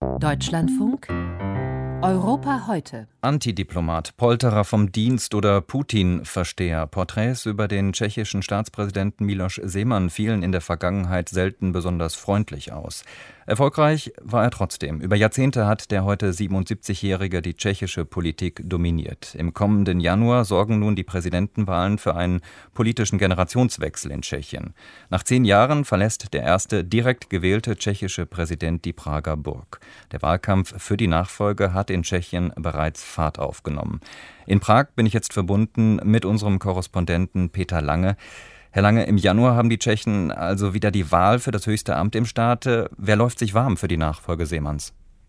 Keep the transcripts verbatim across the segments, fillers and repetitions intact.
Deutschlandfunk Europa heute. Antidiplomat, Polterer vom Dienst oder Putin-Versteher. Porträts über den tschechischen Staatspräsidenten Miloš Zeman fielen in der Vergangenheit selten besonders freundlich aus. Erfolgreich war er trotzdem. Über Jahrzehnte hat der heute siebenundsiebzigjährige die tschechische Politik dominiert. Im kommenden Januar sorgen nun die Präsidentenwahlen für einen politischen Generationswechsel in Tschechien. Nach zehn Jahren verlässt der erste direkt gewählte tschechische Präsident die Prager Burg. Der Wahlkampf für die Nachfolge hat in Tschechien bereits Fahrt aufgenommen. In Prag bin ich jetzt verbunden mit unserem Korrespondenten Peter Lange. Herr Lange, im Januar haben die Tschechen also wieder die Wahl für das höchste Amt im Staate. Wer läuft sich warm für die Nachfolge Zemans?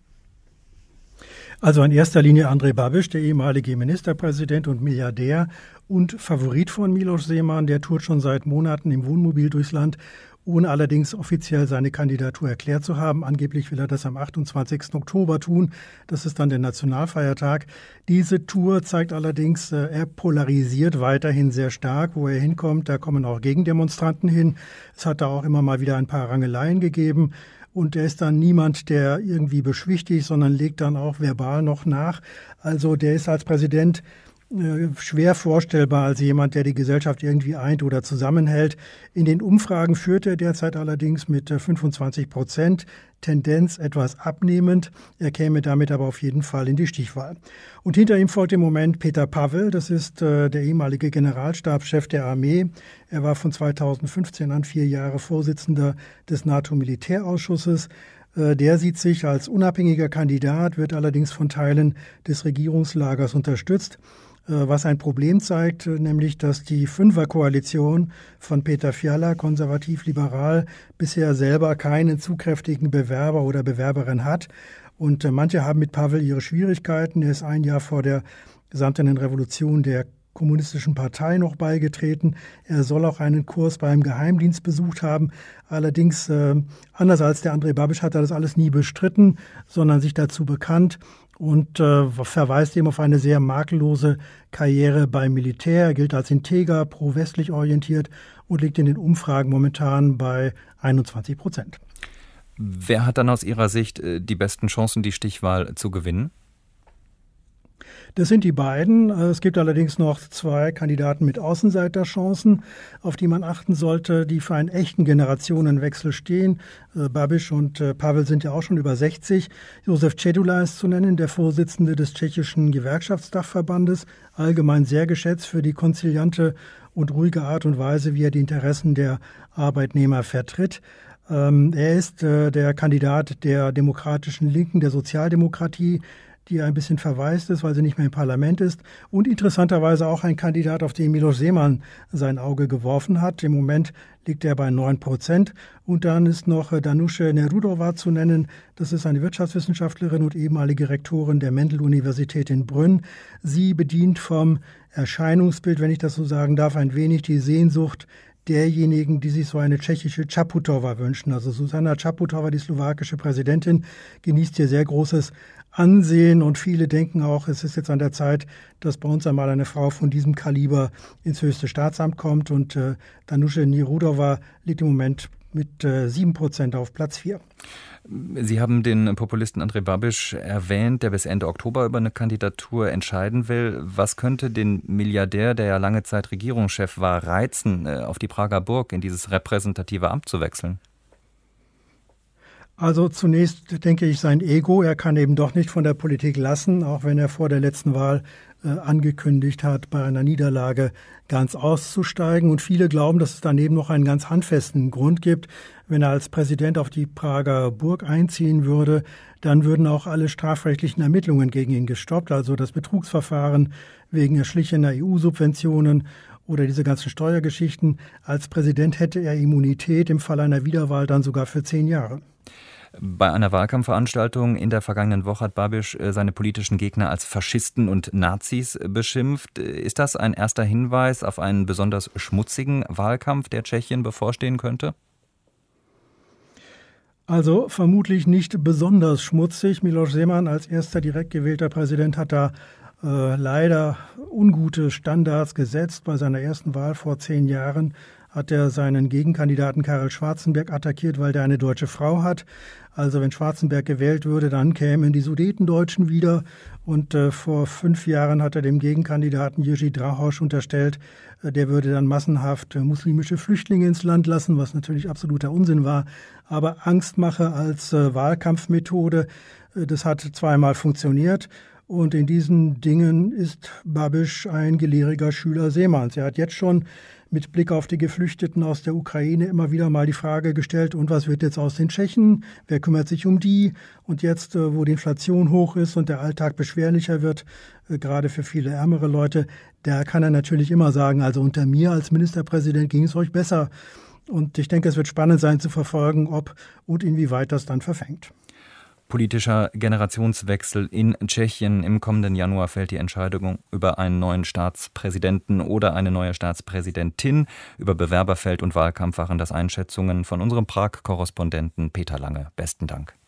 Also in erster Linie Andrej Babiš, der ehemalige Ministerpräsident und Milliardär und Favorit von Miloš Zeman. Der tourt schon seit Monaten im Wohnmobil durchs Land, ohne allerdings offiziell seine Kandidatur erklärt zu haben. Angeblich will er das am achtundzwanzigsten Oktober tun. Das ist dann der Nationalfeiertag. Diese Tour zeigt allerdings, er polarisiert weiterhin sehr stark. Wo er hinkommt, da kommen auch Gegendemonstranten hin. Es hat da auch immer mal wieder ein paar Rangeleien gegeben. Und er ist dann niemand, der irgendwie beschwichtigt, sondern legt dann auch verbal noch nach. Also der ist als Präsident schwer vorstellbar als jemand, der die Gesellschaft irgendwie eint oder zusammenhält. In den Umfragen führt er derzeit allerdings mit fünfundzwanzig Prozent, Tendenz etwas abnehmend. Er käme damit aber auf jeden Fall in die Stichwahl. Und hinter ihm folgt im Moment Petr Pavel, das ist äh, der ehemalige Generalstabschef der Armee. Er war von zweitausendfünfzehn an vier Jahre Vorsitzender des NATO-Militärausschusses. Der sieht sich als unabhängiger Kandidat, wird allerdings von Teilen des Regierungslagers unterstützt, was ein Problem zeigt, nämlich dass die Fünferkoalition von Peter Fiala, konservativ-liberal, bisher selber keinen zugkräftigen Bewerber oder Bewerberin hat. Und manche haben mit Pavel ihre Schwierigkeiten. Er ist ein Jahr vor der samtenen Revolution der Kommunistischen Partei noch beigetreten. Er soll auch einen Kurs beim Geheimdienst besucht haben. Allerdings, äh, anders als der Andrej Babiš, hat er das alles nie bestritten, sondern sich dazu bekannt und äh, verweist eben auf eine sehr makellose Karriere beim Militär. Er gilt als integer, pro-westlich orientiert und liegt in den Umfragen momentan bei einundzwanzig Prozent. Wer hat dann aus Ihrer Sicht die besten Chancen, die Stichwahl zu gewinnen? Das sind die beiden. Es gibt allerdings noch zwei Kandidaten mit Außenseiterchancen, auf die man achten sollte, die für einen echten Generationenwechsel stehen. Babiš und Pavel sind ja auch schon über sechzig. Josef Cedula ist zu nennen, der Vorsitzende des tschechischen Gewerkschaftsdachverbandes, allgemein sehr geschätzt für die konziliante und ruhige Art und Weise, wie er die Interessen der Arbeitnehmer vertritt. Er ist der Kandidat der demokratischen Linken, der Sozialdemokratie, die ein bisschen verwaist ist, weil sie nicht mehr im Parlament ist. Und interessanterweise auch ein Kandidat, auf den Miloš Zeman sein Auge geworfen hat. Im Moment liegt er bei neun Prozent. Und dann ist noch Danuše Nerudová zu nennen. Das ist eine Wirtschaftswissenschaftlerin und ehemalige Rektorin der Mendel-Universität in Brünn. Sie bedient vom Erscheinungsbild, wenn ich das so sagen darf, ein wenig die Sehnsucht derjenigen, die sich so eine tschechische Čaputová wünschen. Also Zuzana Čaputová, die slowakische Präsidentin, genießt hier sehr großes Ansehen und viele denken auch, es ist jetzt an der Zeit, dass bei uns einmal eine Frau von diesem Kaliber ins höchste Staatsamt kommt und äh, Danuše Nerudová liegt im Moment mit äh, sieben Prozent auf Platz vier. Sie haben den Populisten Andrej Babiš erwähnt, der bis Ende Oktober über eine Kandidatur entscheiden will. Was könnte den Milliardär, der ja lange Zeit Regierungschef war, reizen, äh, auf die Prager Burg in dieses repräsentative Amt zu wechseln? Also zunächst denke ich sein Ego. Er kann eben doch nicht von der Politik lassen, auch wenn er vor der letzten Wahl äh, angekündigt hat, bei einer Niederlage ganz auszusteigen. Und viele glauben, dass es daneben noch einen ganz handfesten Grund gibt. Wenn er als Präsident auf die Prager Burg einziehen würde, dann würden auch alle strafrechtlichen Ermittlungen gegen ihn gestoppt. Also das Betrugsverfahren wegen erschlichener E U-Subventionen oder diese ganzen Steuergeschichten. Als Präsident hätte er Immunität, im Fall einer Wiederwahl dann sogar für zehn Jahre. Bei einer Wahlkampfveranstaltung in der vergangenen Woche hat Babiš seine politischen Gegner als Faschisten und Nazis beschimpft. Ist das ein erster Hinweis auf einen besonders schmutzigen Wahlkampf, der Tschechien bevorstehen könnte? Also vermutlich nicht besonders schmutzig. Miloš Zeman als erster direkt gewählter Präsident hat da äh, leider ungute Standards gesetzt bei seiner ersten Wahl vor zehn Jahren. hat er seinen Gegenkandidaten Karel Schwarzenberg attackiert, weil der eine deutsche Frau hat. Also wenn Schwarzenberg gewählt würde, dann kämen die Sudetendeutschen wieder. Und äh, vor fünf Jahren hat er dem Gegenkandidaten Jiří Drahoš unterstellt, äh, der würde dann massenhaft äh, muslimische Flüchtlinge ins Land lassen, was natürlich absoluter Unsinn war. Aber Angstmache als äh, Wahlkampfmethode, äh, das hat zweimal funktioniert. Und in diesen Dingen ist Babiš ein gelehriger Schüler Semans. Er hat jetzt schon mit Blick auf die Geflüchteten aus der Ukraine immer wieder mal die Frage gestellt, und was wird jetzt aus den Tschechen? Wer kümmert sich um die? Und jetzt, wo die Inflation hoch ist und der Alltag beschwerlicher wird, gerade für viele ärmere Leute, da kann er natürlich immer sagen, also unter mir als Ministerpräsident ging es euch besser. Und ich denke, es wird spannend sein zu verfolgen, ob und inwieweit das dann verfängt. Politischer Generationswechsel in Tschechien. Im kommenden Januar fällt die Entscheidung über einen neuen Staatspräsidenten oder eine neue Staatspräsidentin. Über Bewerberfeld und Wahlkampf waren das Einschätzungen von unserem Prag-Korrespondenten Peter Lange. Besten Dank.